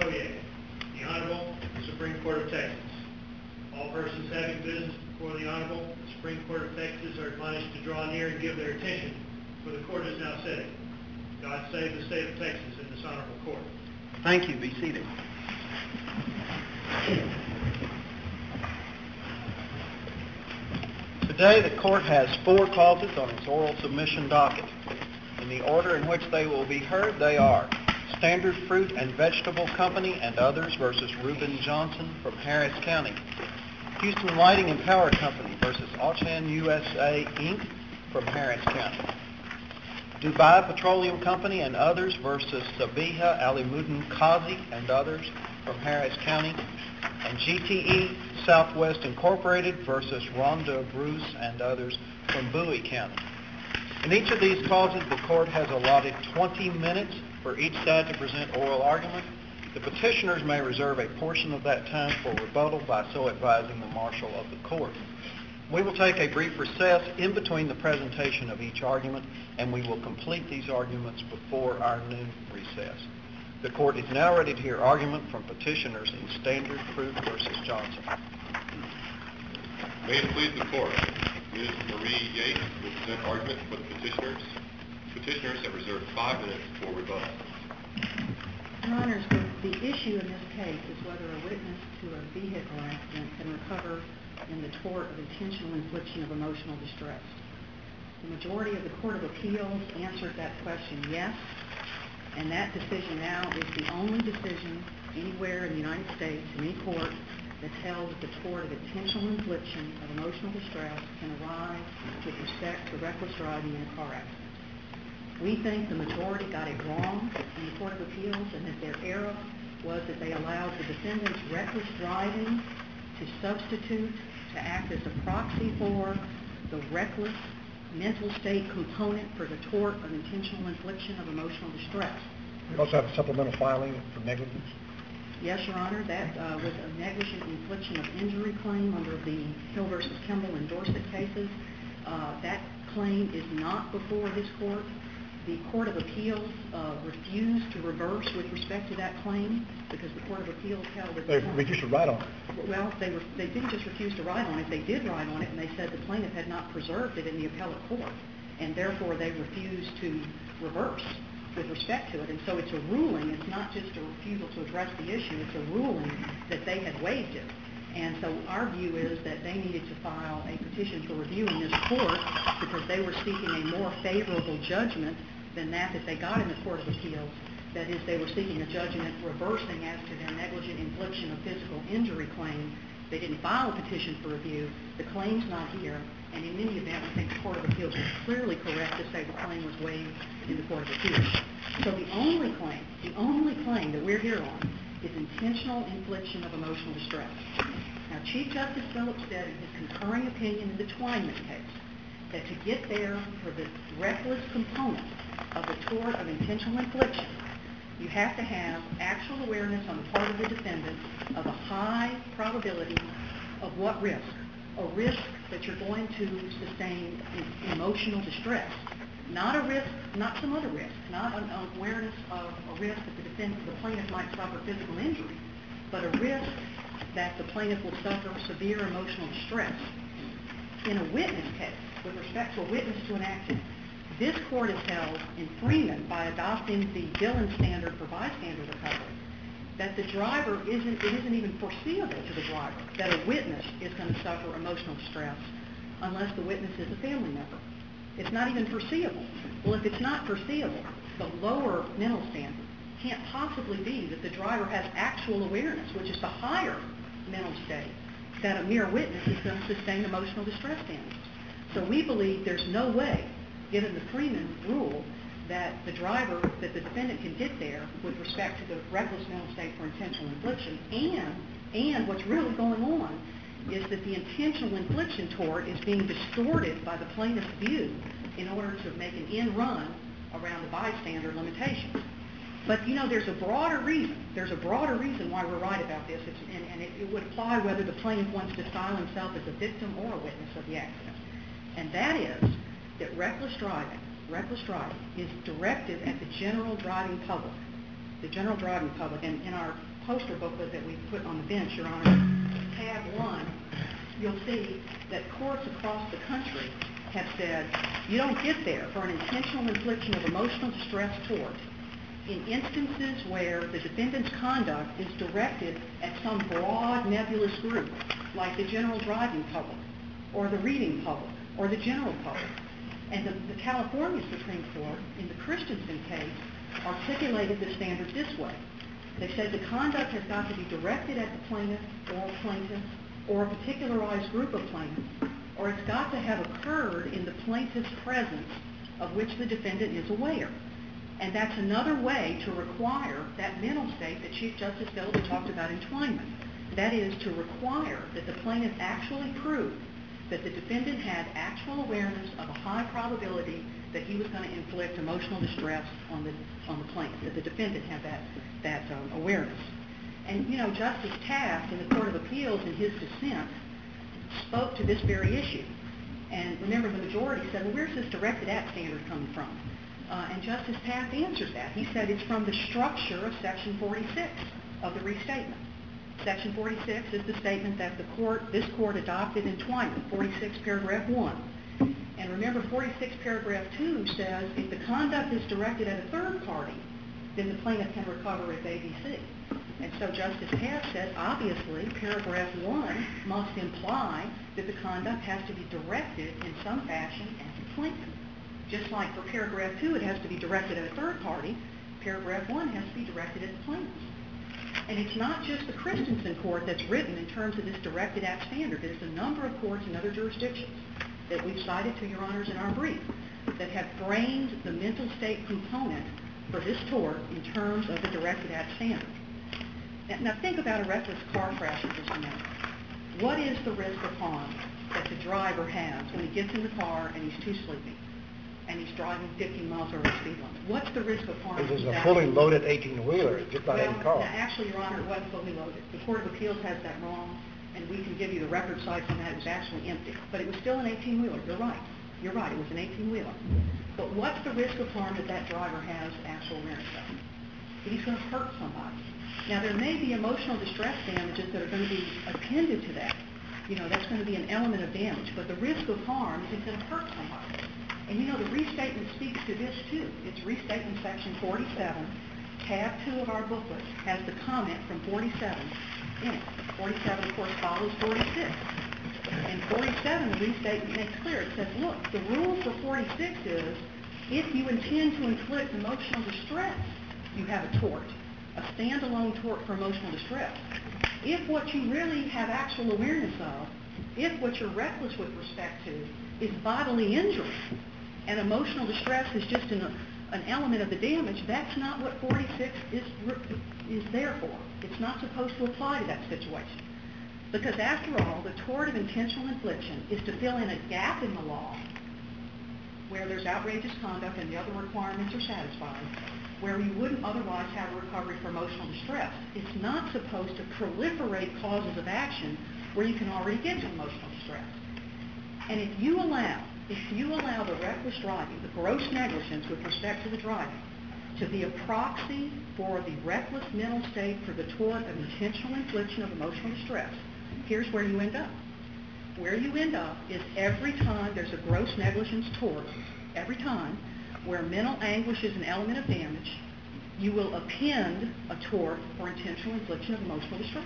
Oyez. The Honorable Supreme Court of Texas. All persons having business before the Honorable Supreme Court of Texas are admonished to draw near and give their attention, for the court is now sitting. God save the state of Texas and this honorable court. Thank you. Be seated. Today the court has 4 causes on its oral submission docket. In the order in which they will be heard, they are Standard Fruit and Vegetable Company and others versus Reuben Johnson from Harris County. Houston Lighting and Power Company versus Auchan USA Inc. from Harris County. Dubai Petroleum Company and others versus Sabiha Alimuddin Qazi and others from Harris County. And GTE Southwest Incorporated versus Rhonda Bruce and others from Bowie County. In each of these causes, the court has allotted 20 minutes for each side to present oral argument. The petitioners may reserve a portion of that time for rebuttal by so advising the marshal of the court. We will take a brief recess in between the presentation of each argument, and we will complete these arguments before our noon recess. The court is now ready to hear argument from petitioners in Standard Fruit versus Johnson. May it please the court, Ms. Marie Yates will present argument for the petitioners. Petitioners have reserved 5 minutes for rebuttal. Your Honors, the issue in this case is whether a witness to a vehicle accident can recover in the tort of intentional infliction of emotional distress. The majority of the Court of Appeals answered that question yes, and that decision now is the only decision anywhere in the United States, in any court, that tells the tort of intentional infliction of emotional distress can arise with respect to reckless driving in a car accident. We think the majority got it wrong in the Court of Appeals, and that their error was that they allowed the defendant's reckless driving to substitute, to act as a proxy for the reckless mental state component for the tort of intentional infliction of emotional distress. We also have a supplemental filing for negligence. Yes, Your Honor, that was a negligent infliction of injury claim under the Hill v. Kimball and Dorset cases. That claim is not before this court. The Court of Appeals refused to reverse with respect to that claim because the Court of Appeals held that they refused to write on it. Well, they didn't just refuse to write on it. They did write on it, and they said the plaintiff had not preserved it in the appellate court, and therefore they refused to reverse with respect to it. And so it's a ruling. It's not just a refusal to address the issue. It's a ruling that they had waived it. And so our view is that they needed to file a petition for review in this court because they were seeking a more favorable judgment than that they got in the Court of Appeals. That is, they were seeking a judgment reversing as to their negligent infliction of physical injury claim. They didn't file a petition for review. The claim's not here. And in any event, we think the Court of Appeals was clearly correct to say the claim was waived in the Court of Appeals. So the only claim that we're here on is intentional infliction of emotional distress. Now, Chief Justice Phillips said in his concurring opinion in the Twyman case that to get there for the reckless component of the tort of intentional infliction, you have to have actual awareness on the part of the defendant of a high probability of what risk? A risk that you're going to sustain emotional distress. Not a risk, not some other risk, not an awareness of a risk that the plaintiff might suffer physical injury, but a risk that the plaintiff will suffer severe emotional distress. In a witness case, with respect to a witness to an accident, this court has held in Freeman, by adopting the Dillon standard for bystander recovery, that the driver isn't even foreseeable to the driver that a witness is going to suffer emotional distress unless the witness is a family member. It's not even foreseeable. Well, if it's not foreseeable, the lower mental standard can't possibly be that the driver has actual awareness, which is the higher mental state, that a mere witness is going to sustain emotional distress damages. So we believe there's no way, given the Freeman rule, that the defendant can get there with respect to the reckless mental state for intentional infliction. And what's really going on is that the intentional infliction tort is being distorted by the plaintiff's view in order to make an end run around the bystander limitations. But, there's a broader reason. There's a broader reason why we're right about this, and it would apply whether the plaintiff wants to style himself as a victim or a witness of the accident. And that is that reckless driving is directed at the general driving public. The general driving public. And in our poster booklet that we put on the bench, Your Honor, tab 1, you'll see that courts across the country have said you don't get there for an intentional infliction of emotional distress tort in instances where the defendant's conduct is directed at some broad nebulous group, like the general driving public, or the reading public, or the general public. And the California Supreme Court, in the Christensen case, articulated the standard this way. They said the conduct has got to be directed at the plaintiff, or a particularized group of plaintiffs, or it's got to have occurred in the plaintiff's presence of which the defendant is aware. And that's another way to require that mental state that Chief Justice Gilbert talked about in Twyman. That is to require that the plaintiff actually prove that the defendant had actual awareness of a high probability that he was going to inflict emotional distress on the plaintiff, that the defendant had that awareness. And, you know, Justice Taft in the Court of Appeals in his dissent spoke to this very issue. And remember, the majority said, well, where's this directed at standard coming from? And Justice Taft answered that. He said it's from the structure of Section 46 of the restatement. Section 46 is the statement that this court adopted in Twyman, 46 paragraph 1. And remember, 46 paragraph 2 says if the conduct is directed at a third party, then the plaintiff can recover if ABC. And so Justice Taft said, obviously, paragraph 1 must imply that the conduct has to be directed in some fashion at the plaintiff. Just like for paragraph 2, it has to be directed at a third party, paragraph 1 has to be directed at the plaintiff. And it's not just the Christensen court that's written in terms of this directed at standard. There's a number of courts in other jurisdictions that we've cited to Your Honors in our brief that have framed the mental state component for this tort in terms of the directed at standard. Now think about a reckless car crash for just a minute. What is the risk of harm that the driver has when he gets in the car and he's too sleepy and he's driving 15 miles over the speed limit? What's the risk of harm? This is a fully loaded 18-wheeler, just not any car. Actually, Your Honor, it wasn't fully loaded. The Court of Appeals has that wrong, and we can give you the record sites on that. It was actually empty. But it was still an 18-wheeler. You're right. You're right. It was an 18-wheeler. But what's the risk of harm that driver has actual awareness of? That he's going to hurt somebody. Now, there may be emotional distress damages that are going to be appended to that. You know, that's going to be an element of damage. But the risk of harm is it's going to hurt somebody. And, you know, the restatement speaks to this, too. It's restatement section 47. Tab 2 of our booklet has the comment from 47 in it. 47, of course, follows 46. And 47, the restatement makes clear. It says, look, the rule for 46 is if you intend to inflict emotional distress, you have a tort, a standalone tort for emotional distress. If what you really have actual awareness of, if what you're reckless with respect to is bodily injury, and emotional distress is just an element of the damage, that's not what 46 is there for. It's not supposed to apply to that situation. Because after all, the tort of intentional infliction is to fill in a gap in the law where there's outrageous conduct and the other requirements are satisfied, where you wouldn't otherwise have a recovery for emotional distress. It's not supposed to proliferate causes of action where you can already get to emotional distress. And if you allow the reckless driving, the gross negligence with respect to the driving, to be a proxy for the reckless mental state for the tort of intentional infliction of emotional distress, here's where you end up. Where you end up is every time there's a gross negligence tort, every time where mental anguish is an element of damage, you will append a tort for intentional infliction of emotional distress.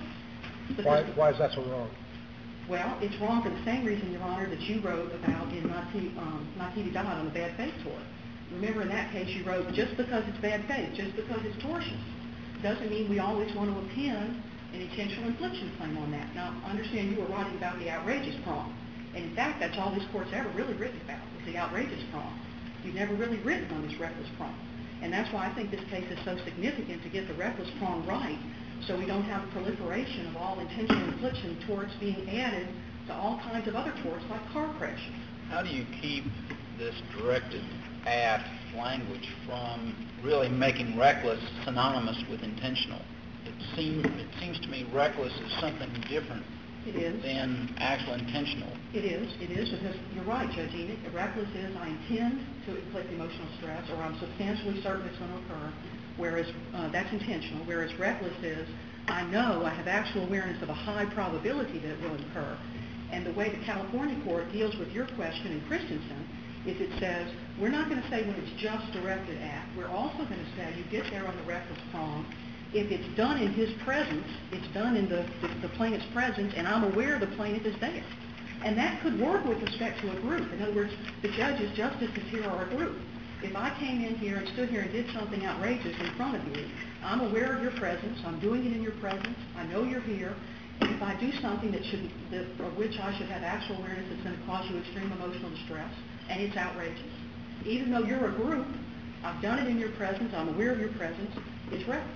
Why is that so wrong? Well, it's wrong for the same reason, Your Honor, that you wrote about in Natividad on the bad faith tort. Remember, in that case, you wrote, just because it's bad faith, just because it's tortious, doesn't mean we always want to append an intentional infliction claim on that. Now, I understand you were writing about the outrageous prong. And in fact, that's all this court's ever really written about, is the outrageous prong. You've never really written on this reckless prong. And that's why I think this case is so significant to get the reckless prong right, so we don't have a proliferation of all intentional infliction torts being added to all kinds of other torts like car crashes. How do you keep this directed at language from really making reckless synonymous with intentional? It seems to me reckless is something different than actual intentional. It is, because you're right, Judge Enoch. Reckless is I intend to inflict emotional stress, or I'm substantially certain it's going to occur, whereas that's intentional, whereas reckless is, I know I have actual awareness of a high probability that it will occur. And the way the California court deals with your question in Christensen is it says, we're not going to say when it's just directed at, we're also going to say you get there on the reckless prong. If it's done in his presence, it's done in the plaintiff's presence, and I'm aware the plaintiff is there. And that could work with respect to a group. In other words, the judges, justices here are a group. If I came in here and stood here and did something outrageous in front of you, I'm aware of your presence, I'm doing it in your presence, I know you're here, and if I do something of which I should have actual awareness that's going to cause you extreme emotional distress, and it's outrageous, even though you're a group, I've done it in your presence, I'm aware of your presence, it's reckless.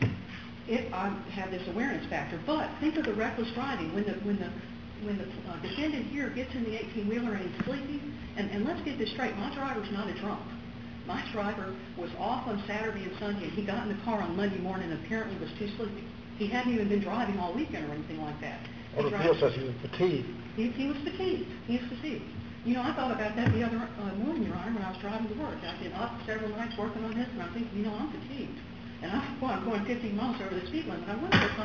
I have this awareness factor. But think of the reckless driving. When the defendant here gets in the 18-wheeler and he's sleepy, and let's get this straight, my driver's not a drunk. My driver was off on Saturday and Sunday, and he got in the car on Monday morning and apparently was too sleepy. He hadn't even been driving all weekend or anything like that. Well, the appeal says he was fatigued. He was fatigued. He was fatigued. You know, I thought about that the other morning, Your Honor, when I was driving to work. I've been up several nights working on this, and I'm thinking, you know, I'm fatigued. And I'm going 15 miles over the speed limit. I wonder if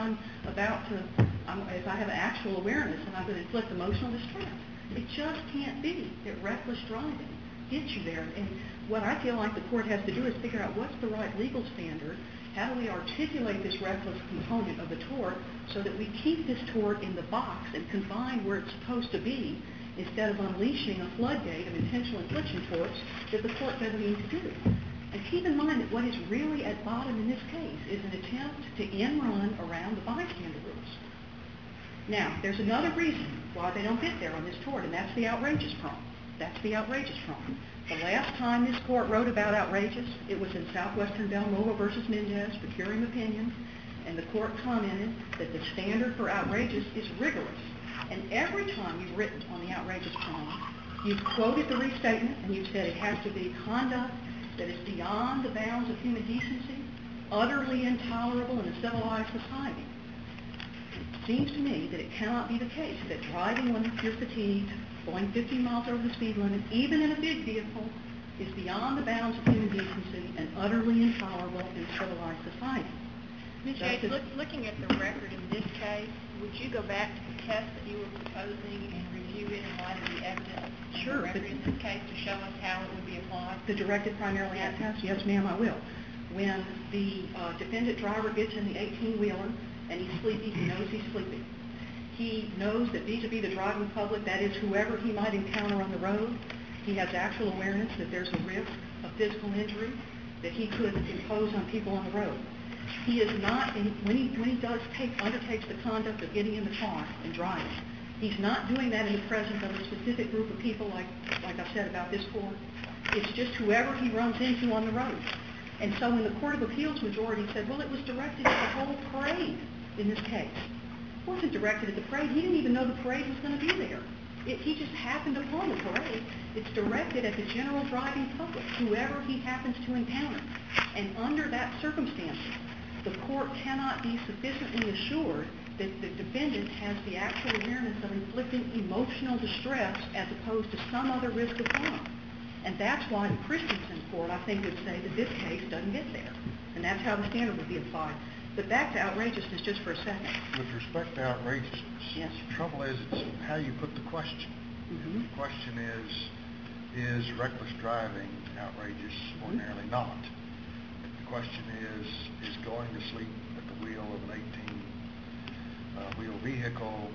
if I have actual awareness and I'm going to inflict emotional distress. It just can't be that reckless driving gets you there. And what I feel like the court has to do is figure out what's the right legal standard, how do we articulate this reckless component of the tort so that we keep this tort in the box and confined where it's supposed to be instead of unleashing a floodgate of intentional infliction torts that the court doesn't need to do. And keep in mind that what is really at bottom in this case is an attempt to end-run around the bystander rules. Now, there's another reason why they don't get there on this tort, and that's the outrageous prong. That's the outrageous prong. The last time this court wrote about outrageous, it was in Southwestern Belmova versus Mendez, per curiam opinion, and the court commented that the standard for outrageous is rigorous. And every time you've written on the outrageous prong, you've quoted the restatement, and you've said it has to be conduct that is beyond the bounds of human decency, utterly intolerable in a civilized society. It seems to me that it cannot be the case that driving when you're fatigued, going 15 miles over the speed limit, even in a big vehicle, is beyond the bounds of human decency and utterly intolerable in a civilized society. Ms. Yates, looking at the record in this case, would you go back to the test that you were proposing and review it in light of the evidence Sure. in the record in this case to show us how it would be applied? The directed primarily at test? Yes, ma'am, I will. When the defendant driver gets in the 18-wheeler and he's sleepy, he knows he's sleepy. He knows that vis-a-vis the driving public, that is whoever he might encounter on the road, he has actual awareness that there's a risk of physical injury that he could impose on people on the road. He is not, when he undertakes the conduct of getting in the car and driving, he's not doing that in the presence of a specific group of people like I've said about this court. It's just whoever he runs into on the road. And so when the Court of Appeals majority said, well, it was directed at the whole parade in this case. It wasn't directed at the parade. He didn't even know the parade was going to be there. He just happened upon the parade. It's directed at the general driving public, whoever he happens to encounter. And under that circumstance, the court cannot be sufficiently assured that the defendant has the actual awareness of inflicting emotional distress as opposed to some other risk of harm. And that's why the Christensen court, I think, would say that this case doesn't get there. And that's how the standard would be applied. But back to outrageousness just for a second. With respect to outrageousness, Yes. the trouble is it's how you put the question. Mm-hmm. The question is reckless driving outrageous? Ordinarily not. The question is going to sleep at the wheel of an 18-wheel vehicle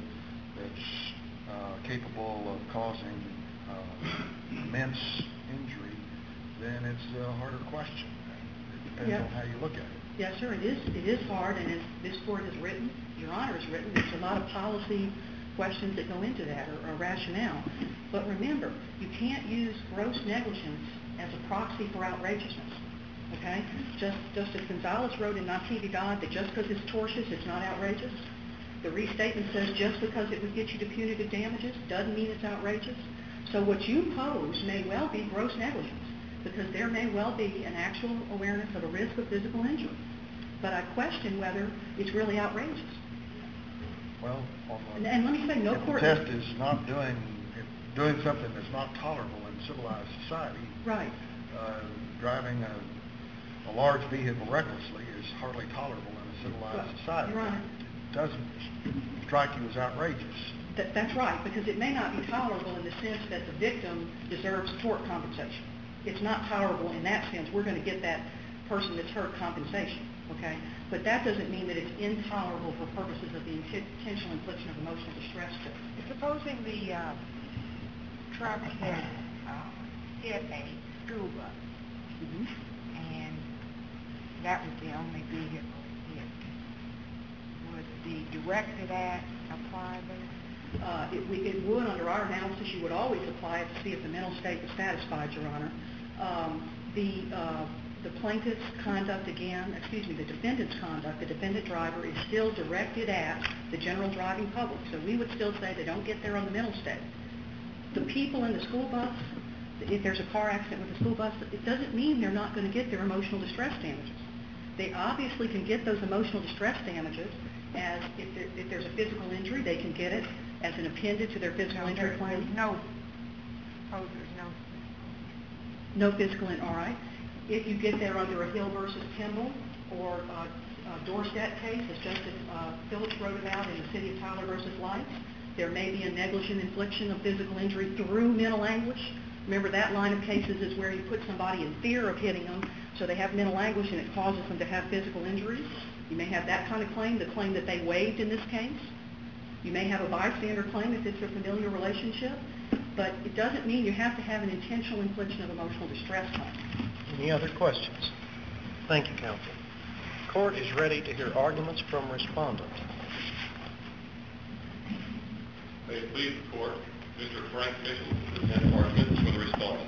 that's capable of causing immense injury, then it's a harder question. It depends on how you look at it. Yes, sir, it is hard, and as this court has written, Your Honor has written, there's a lot of policy questions that go into that, or rationale. But remember, you can't use gross negligence as a proxy for outrageousness, okay? Justice Gonzalez wrote in Natividad that just because it's tortious, it's not outrageous. The restatement says just because it would get you to punitive damages doesn't mean it's outrageous. So what you pose may well be gross negligence, because there may well be an actual awareness of a risk of physical injury. But I question whether it's really outrageous. Well, And let me say, no if court... the test is not doing something that's not tolerable in civilized society, Right. Driving a large vehicle recklessly is hardly tolerable in a civilized society. Your Honor. It doesn't strike you as outrageous. That's right, because it may not be tolerable in the sense that the victim deserves tort compensation. It's not tolerable in that sense. We're going to get that person that's hurt compensation, okay? But that doesn't mean that it's intolerable for purposes of the intentional infliction of emotional distress to it. Supposing the truck had hit a school bus, and that was the only vehicle hit, would the directed act apply there? It would, under our analysis, you would always apply it to see if the mental state was satisfied, Your Honor. The plaintiff's conduct the defendant's conduct, the defendant driver, is still directed at the general driving public. So we would still say they don't get there on the mental state. The people in the school bus, if there's a car accident with the school bus, it doesn't mean they're not going to get their emotional distress damages. They obviously can get those emotional distress damages as if there's a physical injury, they can get it as an appendage to their physical injury claim. No physical injury, all right. If you get there under a Hill versus Kimball or a Dorset case, as Justice Phillips wrote about in the City of Tyler versus Lights, there may be a negligent infliction of physical injury through mental anguish. Remember, that line of cases is where you put somebody in fear of hitting them, so they have mental anguish and it causes them to have physical injuries. You may have that kind of claim, the claim that they waived in this case. You may have a bystander claim if it's a familiar relationship, but it doesn't mean you have to have an intentional infliction of emotional distress claim. Any other questions? Thank you, counsel. Court is ready to hear arguments from respondent. May it please the court, Mr. Frank Mitchell to present arguments for the respondent.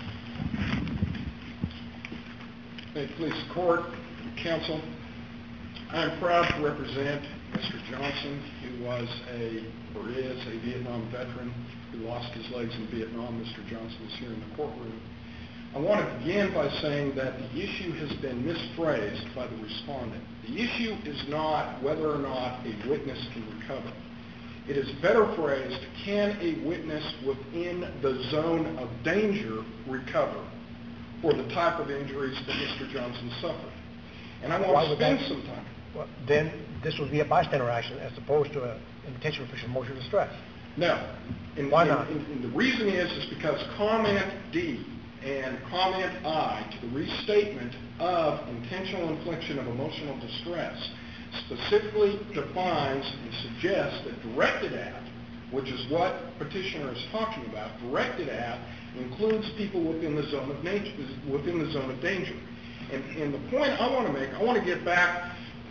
May it please the court, counsel. I am proud to represent Mr. Johnson, who was or is a Vietnam veteran who lost his legs in Vietnam. Mr. Johnson is here in the courtroom. I want to begin by saying that the issue has been misphrased by the respondent. The issue is not whether or not a witness can recover. It is better phrased, can a witness within the zone of danger recover for the type of injuries that Mr. Johnson suffered? And I want to spend some time. Well, then this would be a bystander action as opposed to an intentional infliction of emotional distress. No. Why not? And the reason is because comment D and comment I to the restatement of intentional infliction of emotional distress specifically defines and suggests that directed at, which is what petitioner is talking about, directed at includes people within the zone of danger. And the point I want to make, I want to get back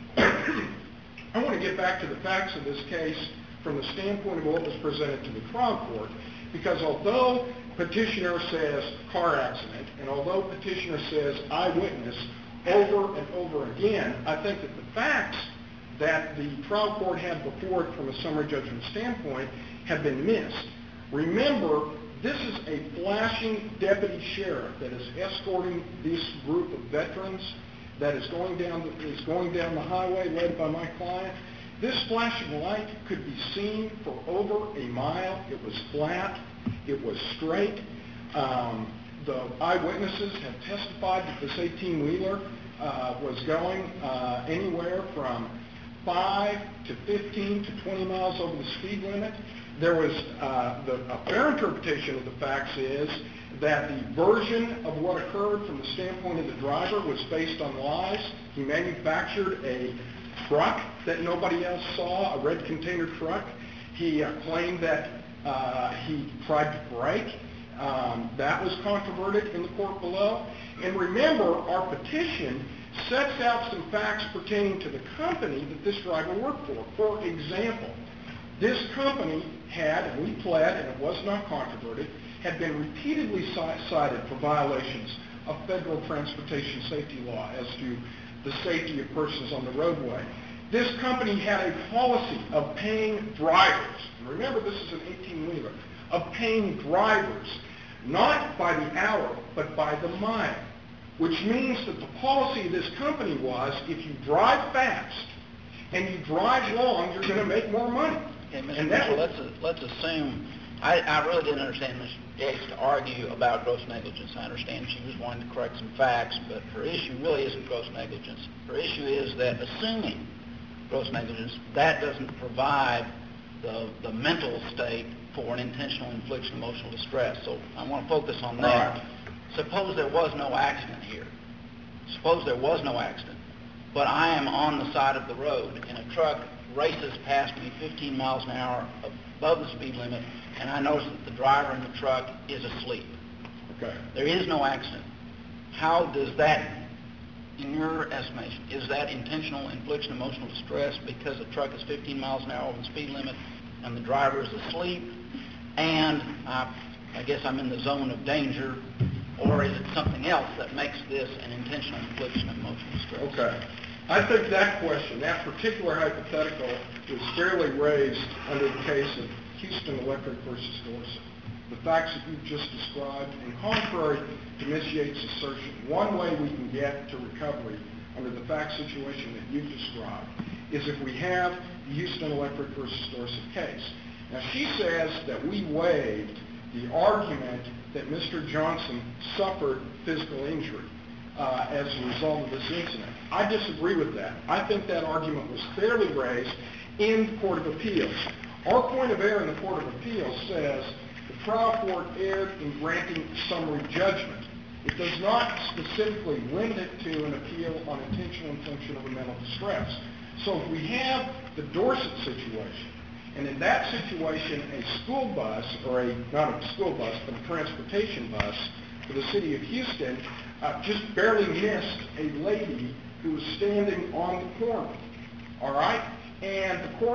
to the facts of this case from the standpoint of what was presented to the trial court, because although petitioner says car accident, and although petitioner says eyewitness over and over again, I think that the facts that the trial court had before it from a summary judgment standpoint have been missed. Remember, this is a flashing deputy sheriff that is escorting this group of veterans that is going down the highway led by my client. This flashing light could be seen for over a mile. It was flat. It was straight. The eyewitnesses have testified that this 18-wheeler was going anywhere from 5 to 15 to 20 miles over the speed limit. There was a fair interpretation of the facts is that the version of what occurred from the standpoint of the driver was based on lies. He manufactured a truck that nobody else saw, a red container truck. He claimed that he tried to brake. That was controverted in the court below. And remember, our petition sets out some facts pertaining to the company that this driver worked for. For example, this company had, and we pled, and it was not controverted, had been repeatedly cited for violations of federal transportation safety law as to the safety of persons on the roadway. This company had a policy of paying drivers, and remember this is an 18-wheeler, of paying drivers not by the hour, but by the mile, which means that the policy of this company was if you drive fast and you drive long, you're going to make more money. And Mr. Mitchell, let's assume I really didn't understand Ms. Yates to argue about gross negligence. I understand she was wanting to correct some facts, but her issue really isn't gross negligence. Her issue is that assuming gross negligence, that doesn't provide the mental state for an intentional infliction of emotional distress. So I want to focus on that. Suppose there was no accident here. Suppose there was no accident, but I am on the side of the road and a truck races past me 15 miles an hour above the speed limit, and I notice that the driver in the truck is asleep. Okay. There is no accident. How does that, in your estimation, is that intentional infliction of emotional distress because the truck is 15 miles an hour over the speed limit and the driver is asleep, and I guess I'm in the zone of danger, or is it something else that makes this an intentional infliction of emotional distress? Okay. I think that question, that particular hypothetical, was fairly raised under the case of Houston Electric versus Dorsett. The facts that you've just described, and contrary to Ms. Yates' assertion, one way we can get to recovery under the fact situation that you've described is if we have the Houston Electric versus Dorsett case. Now, she says that we waived the argument that Mr. Johnson suffered physical injury as a result of this incident. I disagree with that. I think that argument was fairly raised in the Court of Appeals. Our point of error in the Court of Appeals says the trial court erred in granting summary judgment. It does not specifically limit it to an appeal on intentional infliction of a mental distress. So if we have the Dorsett situation, and in that situation a school bus, or not a school bus, but a transportation bus for the city of Houston just barely missed a lady who was standing on the corner, all right? And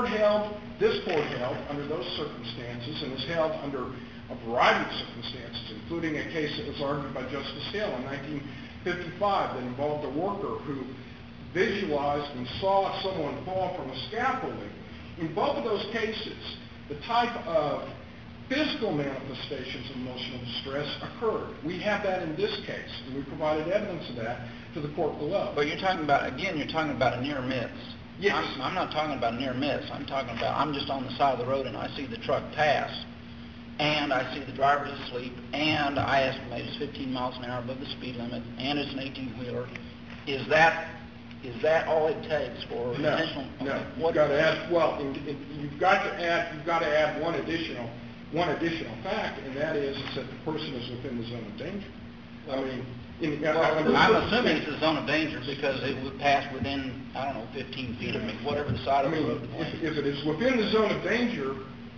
this court held under those circumstances, and has held under a variety of circumstances, including a case that was argued by Justice Hill in 1955 that involved a worker who visualized and saw someone fall from a scaffolding. In both of those cases, the type of physical manifestations of emotional distress occurred. We have that in this case, and we provided evidence of that to the court below. But you're talking about a near miss. Yes. I'm not talking about a near miss. I'm just on the side of the road and I see the truck pass, and I see the driver's asleep, and I estimate it's 15 miles an hour above the speed limit, and it's an 18-wheeler. Is that all it takes for intentional? No. You've got to add. Well, you've got to add one additional fact, and that is that the person is within the zone of danger. I mean, I'm assuming it's the zone of danger because it would pass within, 15 feet of me, whatever the side of the road. If it is within the zone of danger,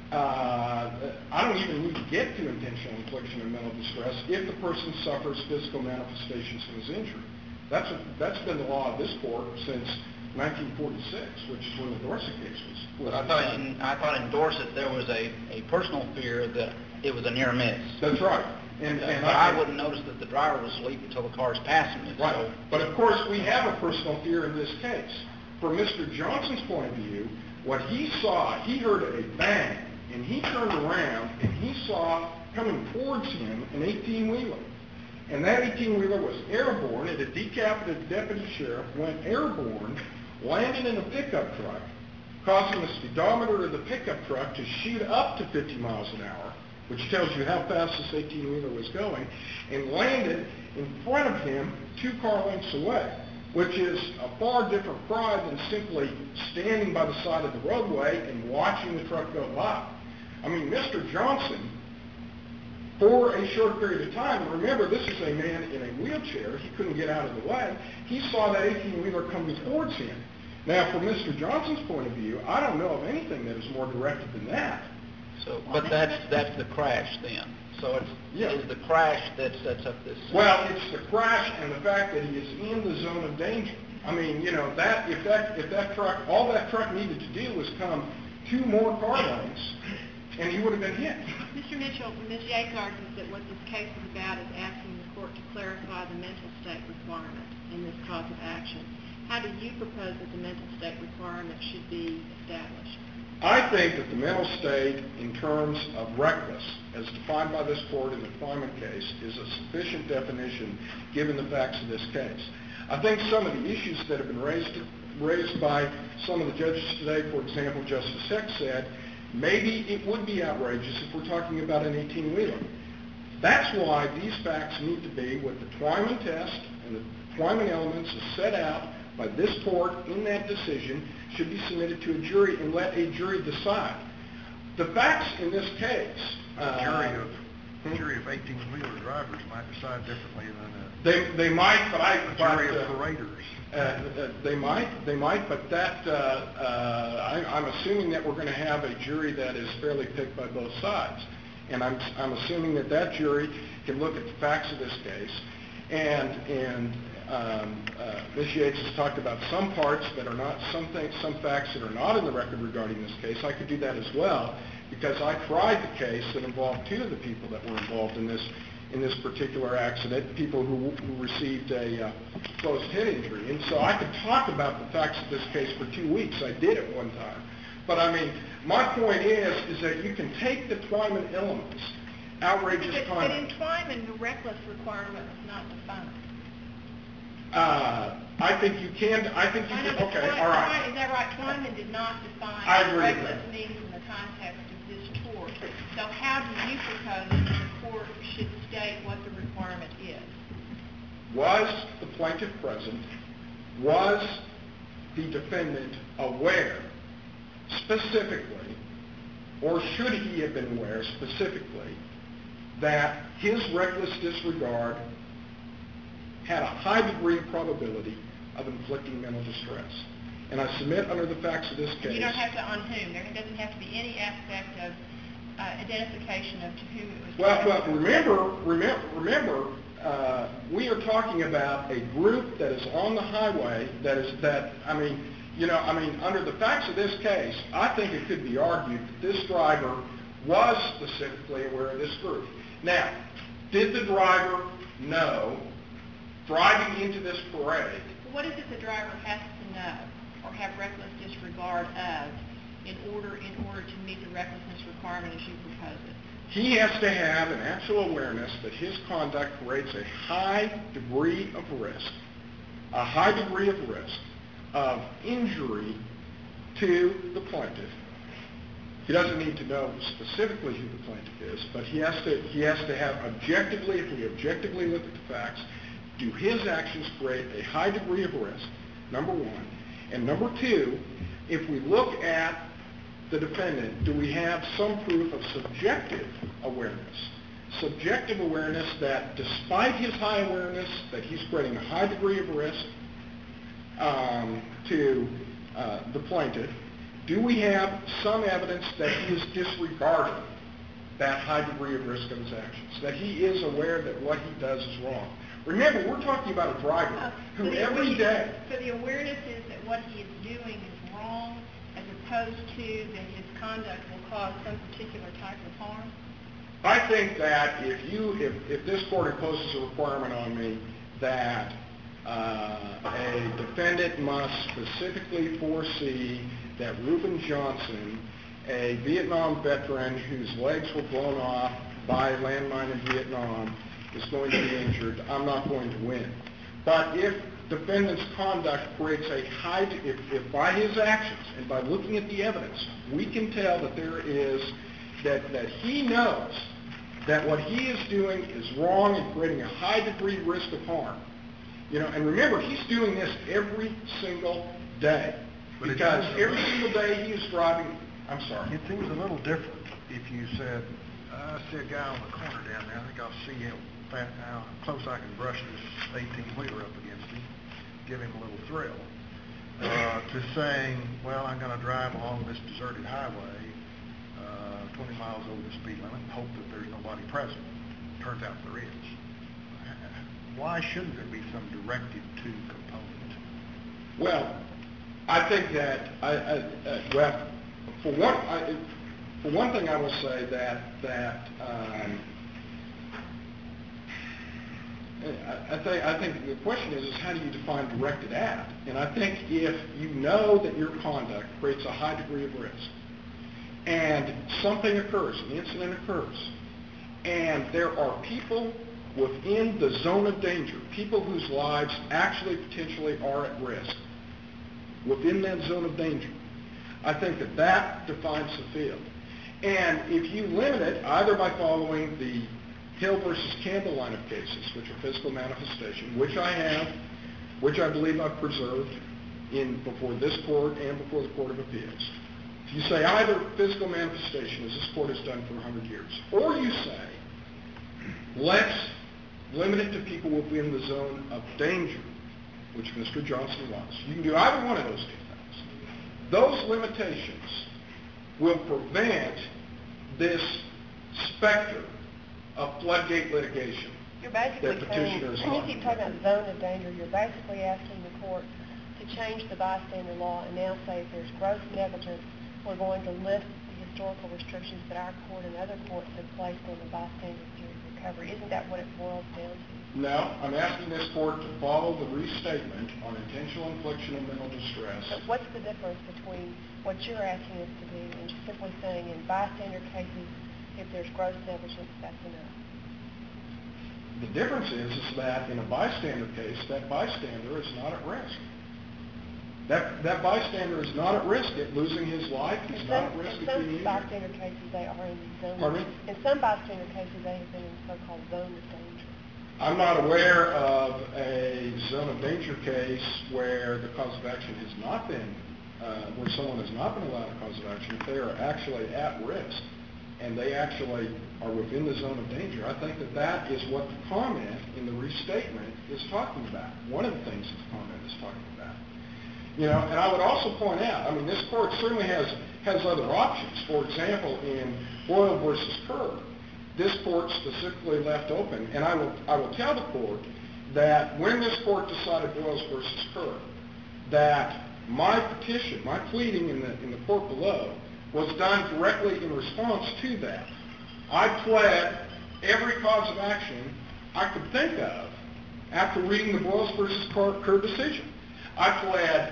I don't even need to get to intentional infliction of mental distress if the person suffers physical manifestations of his injury. That's been the law of this court since 1946, which is when the Dorsett case was. But I thought in Dorsett there was a personal fear that it was a near miss. That's right. But I wouldn't notice that the driver was asleep until the car's passing me. Right. So. But of course, we have a personal fear in this case. From Mr. Johnson's point of view, what he saw, he heard a bang, and he turned around and he saw coming towards him an 18-wheeler. And that 18-wheeler was airborne, and a decapitated deputy sheriff went airborne, landed in a pickup truck, causing the speedometer of the pickup truck to shoot up to 50 miles an hour, which tells you how fast this 18-wheeler was going, and landed in front of him 2 car lengths away, which is a far different cry than simply standing by the side of the roadway and watching the truck go by. I mean, Mr. Johnson, for a short period of time, remember, this is a man in a wheelchair. He couldn't get out of the way. He saw that 18-wheeler coming towards him. Now, from Mr. Johnson's point of view, I don't know of anything that is more directed than that. So, but that's the crash then. So it's the crash that sets up this. Well, it's the crash and the fact that he is in the zone of danger. I mean, if that truck, all that truck needed to do was come 2 more car lengths, and he would have been hit. Mr. Mitchell, Ms. Yates argues that what this case is about is asking the court to clarify the mental state requirement in this cause of action. How do you propose that the mental state requirement should be established? I think that the mental state, in terms of reckless, as defined by this court in the Kleiman case, is a sufficient definition given the facts of this case. I think some of the issues that have been raised by some of the judges today, for example, Justice Heck said, maybe it would be outrageous if we're talking about an 18-wheeler. That's why these facts need to be what the Twyman test and the Twyman elements as set out by this court in that decision should be submitted to a jury and let a jury decide. The facts in this case... A jury of 18-wheeler drivers might decide differently than They might, but a jury of paraders. They might, but that I'm assuming that we're going to have a jury that is fairly picked by both sides, and I'm assuming that that jury can look at the facts of this case, and Ms. Yates has talked about some parts that are not, some facts that are not in the record regarding this case. I could do that as well, because I tried the case that involved two of the people that were involved in this particular accident, people who received a closed head injury. And so I could talk about the facts of this case for 2 weeks. I did at one time. But I mean, my point is that you can take the Twyman elements, outrageous conduct. But in Twyman, the reckless requirement was not defined. I think you can, okay, all right. Is that right? Twyman did not define I agree what with reckless that. means in the context of this tort. So how do you propose that the court should state what the requirement is? Was the plaintiff present? Was the defendant aware specifically, or should he have been aware specifically, that his reckless disregard had a high degree of probability of inflicting mental distress? And I submit under the facts of this case... You don't have to on whom. There doesn't have to be any aspect of identification of to whom it was... Well, remember, we are talking about a group that is on the highway under the facts of this case, I think it could be argued that this driver was specifically aware of this group. Now, did the driver know, driving into this parade... What is it the driver has to know or have reckless disregard of in order to meet the recklessness requirement as you propose it? He has to have an actual awareness that his conduct creates a high degree of risk of injury to the plaintiff. He doesn't need to know specifically who the plaintiff is, but he has to have objectively, if we objectively look at the facts, do his actions create a high degree of risk, number one. And number two, if we look at the defendant, do we have some proof of subjective awareness? Subjective awareness that despite his high awareness that he's creating a high degree of risk to the plaintiff, do we have some evidence that he is disregarding that high degree of risk of his actions, that he is aware that what he does is wrong? Remember, we're talking about a driver who every day... So the awareness is that what he is doing is wrong as opposed to that his conduct will cause some particular type of harm? I think that if this court imposes a requirement on me that a defendant must specifically foresee that Reuben Johnson, a Vietnam veteran whose legs were blown off by a landmine in Vietnam, is going to be injured, I'm not going to win. But if defendant's conduct creates a high, if by his actions and by looking at the evidence, we can tell that that he knows that what he is doing is wrong and creating a high degree risk of harm. And remember, he's doing this every single day. Because every single day he is driving, I'm sorry. It seems a little different if you said, I see a guy on the corner down there, I think I'll see how close I can brush this 18-wheeler up against him, give him a little thrill, to saying, well, I'm going to drive along this deserted highway 20 miles over the speed limit and hope that there's nobody present. Turns out there is. Why shouldn't there be some directed to component? Well, I think that, for one thing I will say that I think the question is how do you define directed at? And I think if you know that your conduct creates a high degree of risk, and something occurs, an incident occurs, and there are people within the zone of danger, people whose lives actually potentially are at risk, within that zone of danger, I think that defines the field. And if you limit it either by following the Hill versus Campbell line of cases, which are physical manifestation, which I have, which I believe I've preserved before this court and before the Court of Appeals. If you say either physical manifestation, as this court has done for 100 years, or you say, let's limit it to people within the zone of danger, which Mr. Johnson was. You can do either one of those two things. Those limitations will prevent this specter of floodgate litigation. You're basically that saying, petitioners when you keep talking about zone of danger, you're basically asking the court to change the bystander law and now say if there's gross negligence, we're going to lift the historical restrictions that our court and other courts have placed on the bystander theory of recovery. Isn't that what it boils down to? No, I'm asking this court to follow the restatement on intentional infliction of mental distress. But what's the difference between what you're asking us to do and just simply saying in bystander cases, if there's gross negligence, that's enough? The difference is that in a bystander case, that bystander is not at risk. That bystander is not at risk at losing his life. He's not at risk of being In some injured. bystander cases, they are in the zone. Pardon me? In some bystander cases, they have been in the so-called zone of danger. I'm not aware of a zone of danger case where the cause of action has not been, where someone has not been allowed a cause of action. If they are actually at risk and they actually are within the zone of danger, I think that is what the comment in the restatement is talking about. One of the things that the comment is talking about. You know, and I would also point out, I mean, this court certainly has other options. For example, in Boyle versus Kerr, this court specifically left open, and I will tell the court that when this court decided Boyle versus Kerr, that my petition, my pleading in the court below, was done directly in response to that. I pled every cause of action I could think of after reading the Boyle versus Kerr decision. I pled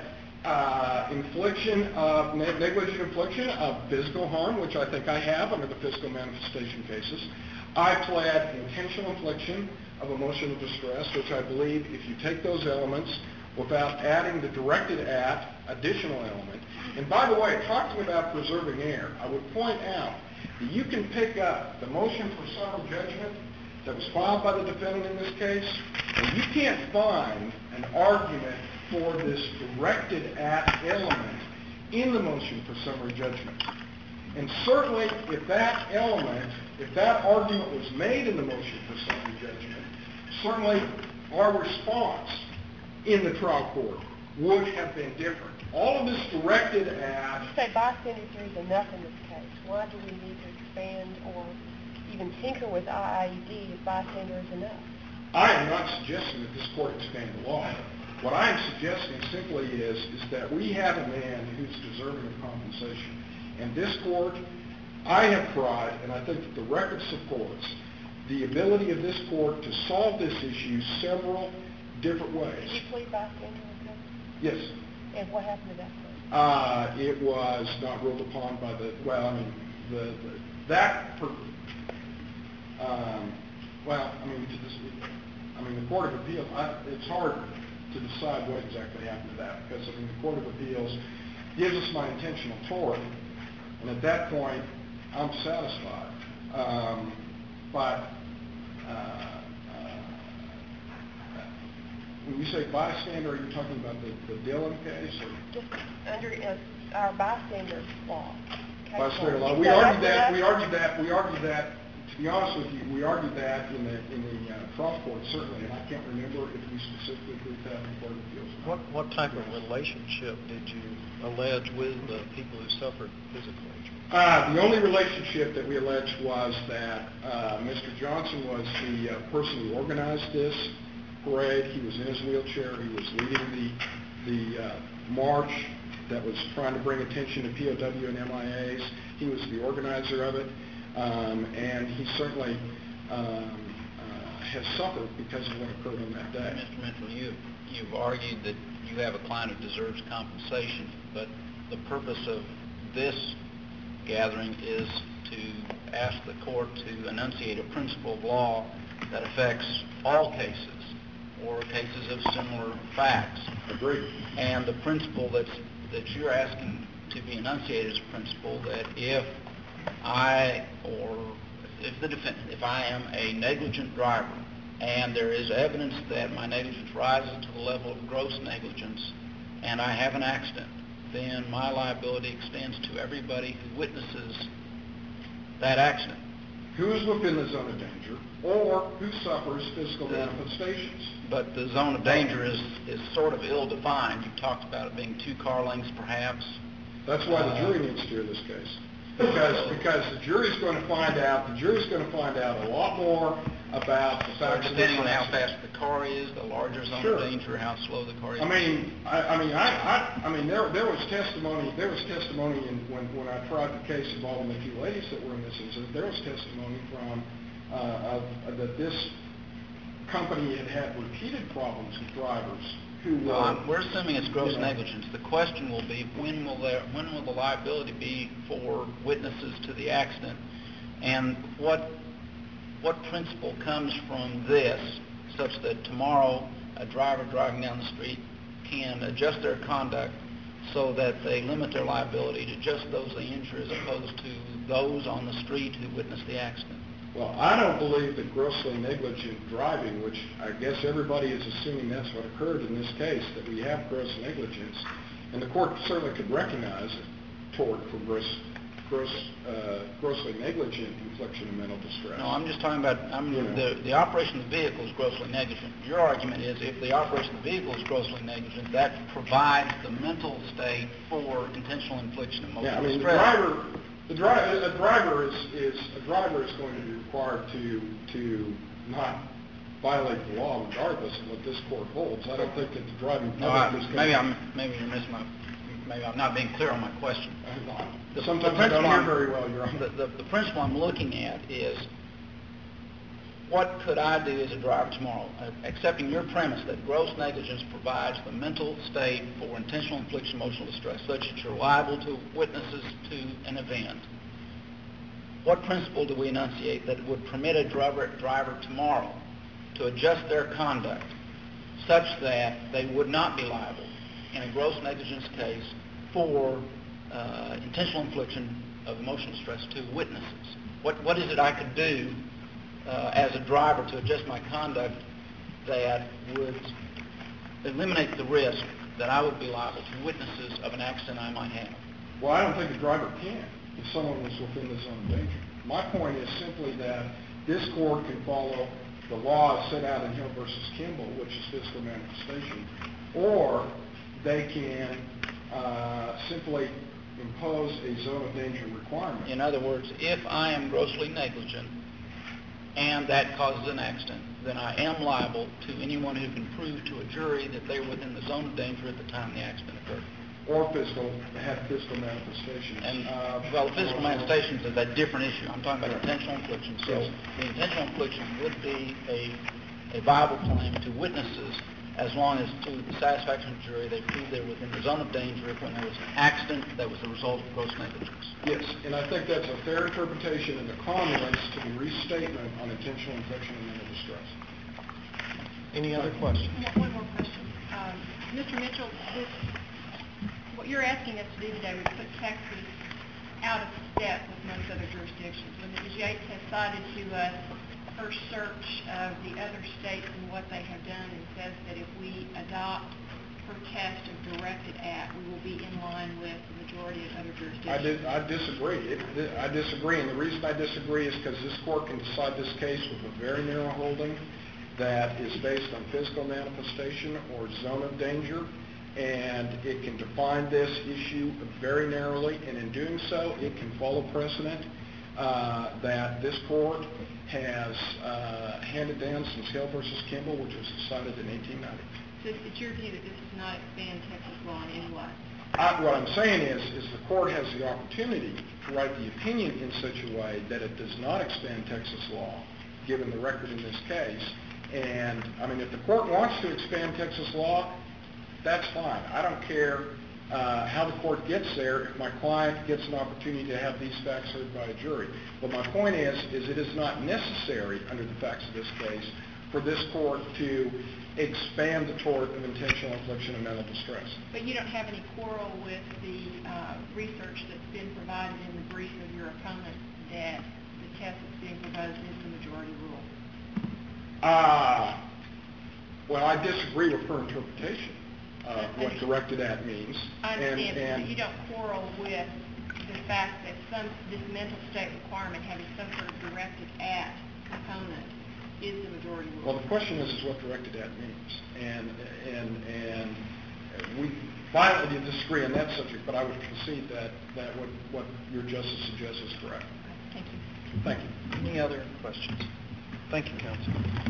negligent infliction of physical harm, which I think I have under the physical manifestation cases. I pled intentional infliction of emotional distress, which I believe if you take those elements without adding the directed at additional element. And by the way, talking about preserving air, I would point out that you can pick up the motion for summary judgment that was filed by the defendant in this case, and you can't find an argument for this directed at element in the motion for summary judgment. And certainly, if that element, if that argument was made in the motion for summary judgment, certainly our response in the trial court would have been different. All of this directed at... You say bystander theory is enough in this case. Why do we need to expand or even tinker with IIED if bystander is enough? I am not suggesting that this court expand the law. What I am suggesting simply is that we have a man who's deserving of compensation. And this court, I have tried, and I think that the record supports, the ability of this court to solve this issue several different ways. Did you plead bystander recovery? Yes. And what happened to that case? It was not ruled upon by the, well, I mean, the Court of Appeals, it's hard to decide what exactly happened to that, because, I mean, the Court of Appeals gives us my intentional tort, and at that point, I'm satisfied. When you say bystander, are you talking about the Dillon case? Or? Just under our bystander law. Bystander law. We argued that, to be honest with you, we argued that in the trial court, certainly, and I can't remember if we specifically proved that in the Court of Appeals. What type of relationship did you allege with the people who suffered physical injury? The only relationship that we alleged was that Mr. Johnson was the person who organized this parade. He was in his wheelchair. He was leading the march that was trying to bring attention to POW and MIAs. He was the organizer of it, and he certainly has suffered because of what occurred on that day. Mr. Mitchell, you've argued that you have a client who deserves compensation, but the purpose of this gathering is to ask the court to enunciate a principle of law that affects all cases or cases of similar facts. Agreed. And the principle that you're asking to be enunciated is a principle that if if I am a negligent driver, and there is evidence that my negligence rises to the level of gross negligence, and I have an accident, then my liability extends to everybody who witnesses that accident. Who is within the zone of danger, or who suffers physical manifestations. But the zone of danger is sort of ill-defined. You talked about it being 2 car lengths, perhaps. That's why the jury needs to hear this case. Because the jury's going to find out a lot more about the facts of this Depending on how accident. fast the car is, the larger zone Sure. of danger, how slow the car is. There was testimony when I tried the case involving the 2 ladies that were in this incident. There was testimony from that this company had repeated problems with drivers who were. We're assuming it's gross negligence. The question will be when will the liability be for witnesses to the accident, and what principle comes from this, such that tomorrow a driver driving down the street can adjust their conduct so that they limit their liability to just those they injure as opposed to those on the street who witnessed the accident? Well, I don't believe that grossly negligent driving, which I guess everybody is assuming that's what occurred in this case, that we have gross negligence, and the court certainly could recognize a tort for grossly negligent infliction of mental distress. No, I'm just talking about the operation of the vehicle is grossly negligent. Your argument is if the operation of the vehicle is grossly negligent, that provides the mental state for intentional infliction of emotional distress. A driver is going to be required to not violate the law regardless of what this court holds. I don't think that the driving public is going to... Maybe I'm not being clear on my question. Sometimes I don't hear very well, Your Honor. The principle I'm looking at is what could I do as a driver tomorrow, accepting your premise that gross negligence provides the mental state for intentional infliction of emotional distress, such that you're liable to witnesses to an event. What principle do we enunciate that would permit a driver tomorrow to adjust their conduct such that they would not be liable in a gross negligence case for intentional infliction of emotional distress to witnesses? What is it I could do as a driver to adjust my conduct that would eliminate the risk that I would be liable to witnesses of an accident I might have? Well, I don't think a driver can if someone was within the zone of danger. My point is simply that this court can follow the law set out in Hill v. Kimball, which is physical manifestation, or they can simply impose a zone of danger requirement. In other words, if I am grossly negligent and that causes an accident, then I am liable to anyone who can prove to a jury that they were within the zone of danger at the time the accident occurred. Or had physical manifestations. Well, physical manifestations is a different issue. I'm talking about intentional infliction. So the intentional infliction would be a viable claim to witnesses as long as to the satisfaction of the jury they proved they were within the zone of danger when there was an accident that was the result of gross negligence. Yes, and I think that's a fair interpretation and a comments to the restatement on intentional infliction of mental distress. Any other questions? One more question. Mr. Mitchell, what you're asking us to do today would put Texas out of step with most other jurisdictions. When Ms. Yates has cited to us her search of the other states and what they have done and says that if we adopt her test of directed at, we will be in line with the majority of other jurisdictions. I disagree. I disagree, and the reason I disagree is because this court can decide this case with a very narrow holding that is based on physical manifestation or zone of danger, and it can define this issue very narrowly, and in doing so, it can follow precedent that this court has handed down since Hill v. Kimball, which was decided in 1890. So it's your view that this does not expand Texas law in any way? What I'm saying is the court has the opportunity to write the opinion in such a way that it does not expand Texas law, given the record in this case. And, I mean, if the court wants to expand Texas law, that's fine. I don't care how the court gets there if my client gets an opportunity to have these facts heard by a jury. But my point is it is not necessary under the facts of this case for this court to expand the tort of intentional infliction of mental distress. But you don't have any quarrel with the research that's been provided in the brief of your opponent that the test that's being proposed is the majority rule? Well, I disagree with her interpretation of what directed at means. I understand, And but you don't quarrel with the fact that this mental state requirement having some sort of directed at component is the majority rule. Well, the question is what directed at means. And we violently disagree on that subject, but I would concede that what your justice suggests is correct. Thank you. Thank you. Any other questions? Thank you, counsel.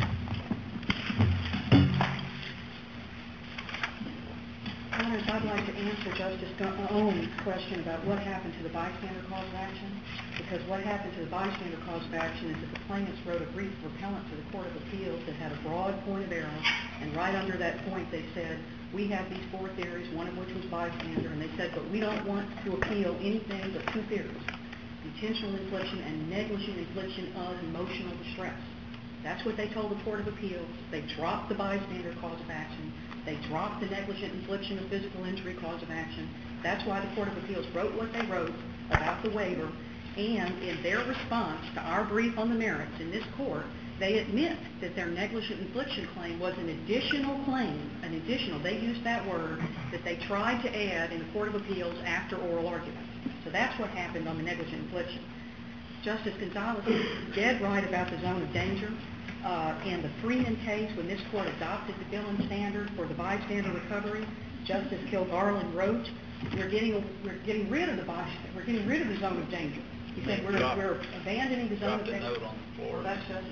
Honors, I'd like to answer Justice Owen's question about what happened to the bystander cause of action, because what happened to the bystander cause of action is that the plaintiffs wrote a brief repellent to the Court of Appeals that had a broad point of error, and right under that point they said, we have these 4 theories, one of which was bystander, and they said, but we don't want to appeal anything but 2 theories, intentional infliction and negligent infliction of emotional distress. That's what they told the Court of Appeals. They dropped the bystander cause of action. They dropped the negligent infliction of physical injury cause of action. That's why the Court of Appeals wrote what they wrote about the waiver, and in their response to our brief on the merits in this court, they admit that their negligent infliction claim was an additional claim, they used that word, that they tried to add in the Court of Appeals after oral argument. So that's what happened on the negligent infliction. Justice Gonzalez is dead right about the zone of danger. In the Freeman case, when this court adopted the Dillon standard for the bystander recovery, Justice Kilgarlin wrote, we're getting rid of the bystander, we're getting rid of the zone of danger. He said we're abandoning the zone of danger. Dropped a note on the floor. Well, that's Justice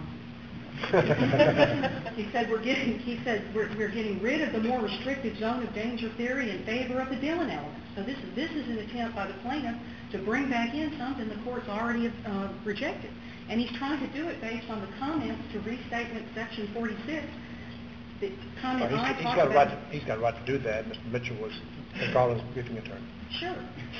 Kilgarlin. He said we're getting rid of the more restricted zone of danger theory in favor of the Dillon element. So this is an attempt by the plaintiff to bring back in something the court's already rejected. And he's trying to do it based on the comments to restatement section 46. The comment He's got a right to do that. Mr. Mitchell was Garland's briefing attorney. Sure.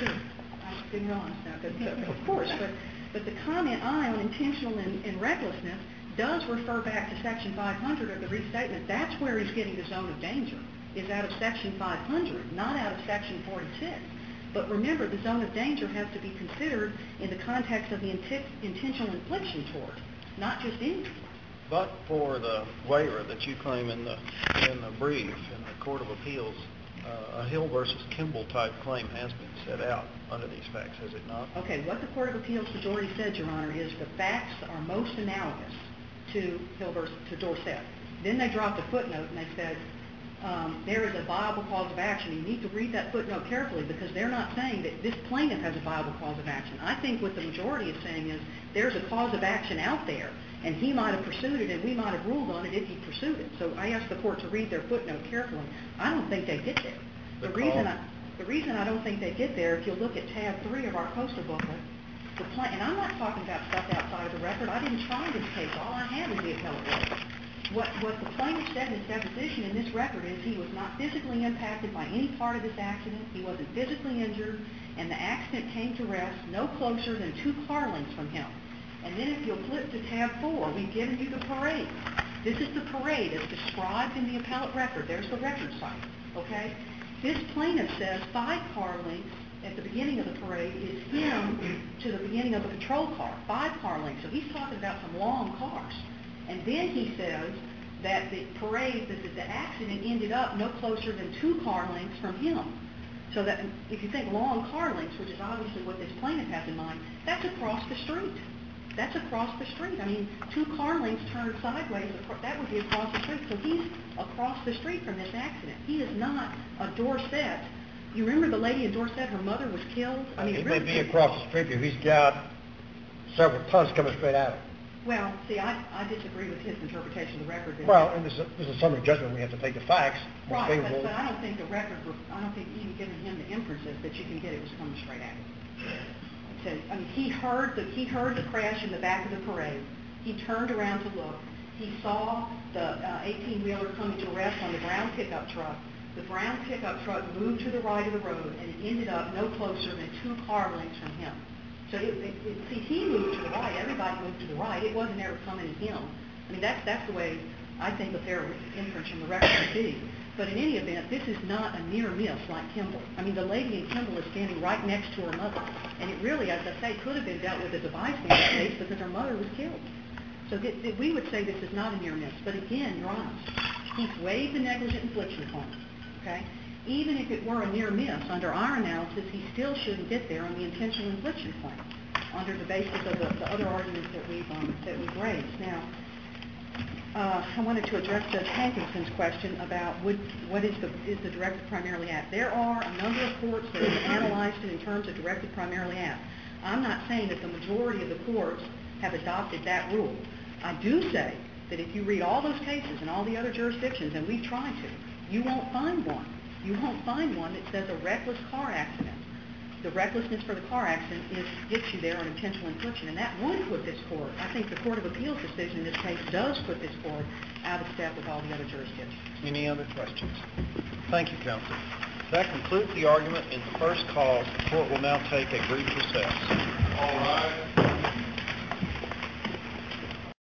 I didn't realize that, but of course. But the comment I on intentional and recklessness does refer back to section 500 of the restatement. That's where he's getting the zone of danger, is out of section 500, not out of section 46. But remember, the zone of danger has to be considered in the context of the intentional infliction tort, not just injury. But for the waiver that you claim in the brief in the Court of Appeals, a Hill versus Kimball type claim has been set out under these facts, has it not? Okay, what the Court of Appeals majority said, Your Honor, is the facts are most analogous to Hill versus Dorset. Then they dropped a footnote and they said, there is a viable cause of action. You need to read that footnote carefully because they're not saying that this plaintiff has a viable cause of action. I think what the majority is saying is there's a cause of action out there, and he might have pursued it, and we might have ruled on it if he pursued it. So I asked the court to read their footnote carefully. I don't think they get there. The reason I don't think they get there, if you look at tab 3 of our poster booklet, and I'm not talking about stuff outside of the record. I didn't try this case. All I had was the appellate record. What the plaintiff said in his deposition in this record is he was not physically impacted by any part of this accident. He wasn't physically injured, and the accident came to rest no closer than 2 car lengths from him. And then if you'll flip to tab 4, we've given you the parade. This is the parade as described in the appellate record. There's the record site, okay? This plaintiff says 5 car lengths at the beginning of the parade is him to the beginning of the patrol car, 5 car lengths. So he's talking about some long cars. And then he says that the parade, that the accident ended up no closer than 2 car lengths from him. So that if you think long car lengths, which is obviously what this plaintiff has in mind, that's across the street. That's across the street. I mean, 2 car lengths turned sideways, that would be across the street. So he's across the street from this accident. He is not a Dorset. You remember the lady in Dorset, her mother was killed? I mean, he may be across the street, but he's got several tons coming straight at him. Well, see, I disagree with his interpretation of the record. Well, and this is a summary judgment. We have to take the facts. Right, but I don't think the record, I don't think even giving him the inferences that you can get it was coming straight at him. So, I mean, he heard the crash in the back of the parade. He turned around to look. He saw the 18-wheeler coming to rest on the brown pickup truck. The brown pickup truck moved to the right of the road, and it ended up no closer than 2 car lengths from him. So, see, he moved to the right. Everybody moved to the right. It wasn't ever coming at him. I mean, that's the way I think a fair inference from the record would be. But in any event, this is not a near miss like Kimball. I mean, the lady in Kimball is standing right next to her mother. And it really, as I say, could have been dealt with as a bystander case because her mother was killed. So we would say this is not a near miss. But again, Your Honor, he's waived the negligent infliction claim. Okay? Even if it were a near miss, under our analysis, he still shouldn't get there on the intentional infliction claim under the basis of the other arguments that we've raised. Now, I wanted to address Judge Hankinson's question about what is the directed primarily at. There are a number of courts that have analyzed it in terms of directed primarily at. I'm not saying that the majority of the courts have adopted that rule. I do say that if you read all those cases in all the other jurisdictions, and we've tried to, you won't find one. You won't find one that says a reckless car accident. The recklessness for the car accident gets you there on intentional infliction, and that would put this court, I think the Court of Appeals decision in this case does put this court out of step with all the other jurisdictions. Any other questions? Thank you, counsel. That concludes the argument in the first cause. The court will now take a brief recess. All rise.